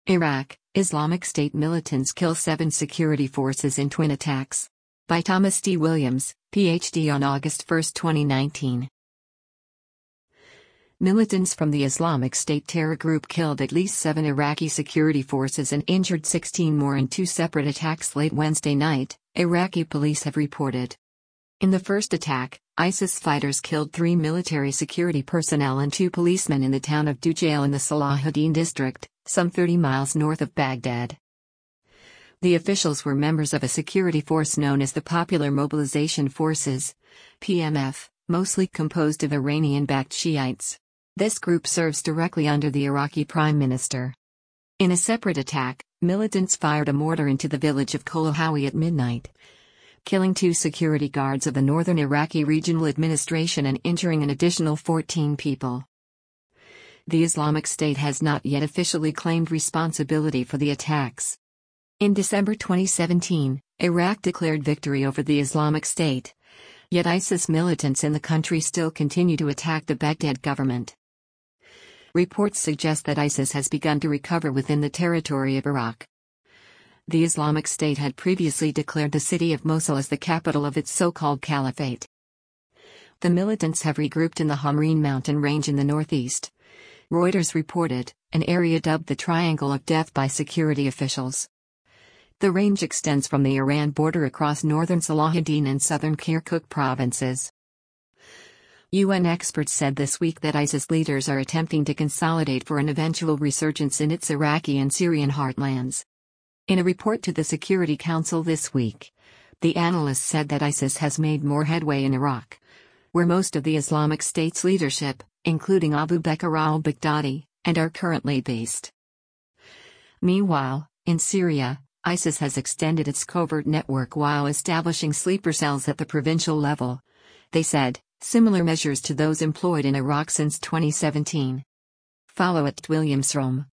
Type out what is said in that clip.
Iraq, Islamic State militants kill 7 security forces in twin attacks. By Thomas D. Williams, Ph.D. on August 1, 2019. Militants from the Islamic State terror group killed at least 7 Iraqi security forces and injured 16 more in 2 separate attacks late Wednesday night, Iraqi police have reported. In the first attack, ISIS fighters killed 3 military security personnel and 2 policemen in the town of Dujail in the Salahuddin district, some 30 miles north of Baghdad. The officials were members of a security force known as the Popular Mobilization Forces, PMF, mostly composed of Iranian-backed Shiites. This group serves directly under the Iraqi Prime Minister. In a separate attack, militants fired a mortar into the village of Kolahawi at midnight, killing 2 security guards of the Northern Iraqi Regional Administration and injuring an additional 14 people. The Islamic State has not yet officially claimed responsibility for the attacks. In December 2017, Iraq declared victory over the Islamic State. Yet ISIS militants in the country still continue to attack the Baghdad government. Reports suggest that ISIS has begun to recover within the territory of Iraq. The Islamic State had previously declared the city of Mosul as the capital of its so-called caliphate. The militants have regrouped in the Hamreen mountain range in the northeast. Reuters reported, an area dubbed the Triangle of Death by security officials. The range extends from the Iran border across northern Salahuddin and southern Kirkuk provinces. UN experts said this week that ISIS leaders are attempting to consolidate for an eventual resurgence in its Iraqi and Syrian heartlands. In a report to the Security Council this week, the analyst said that ISIS has made more headway in Iraq, where most of the Islamic State's leadership, including Abu Bakr al-Baghdadi, and are currently based. Meanwhile, in Syria, ISIS has extended its covert network while establishing sleeper cells at the provincial level. They said, similar measures to those employed in Iraq since 2017. Follow @WilliamsRome.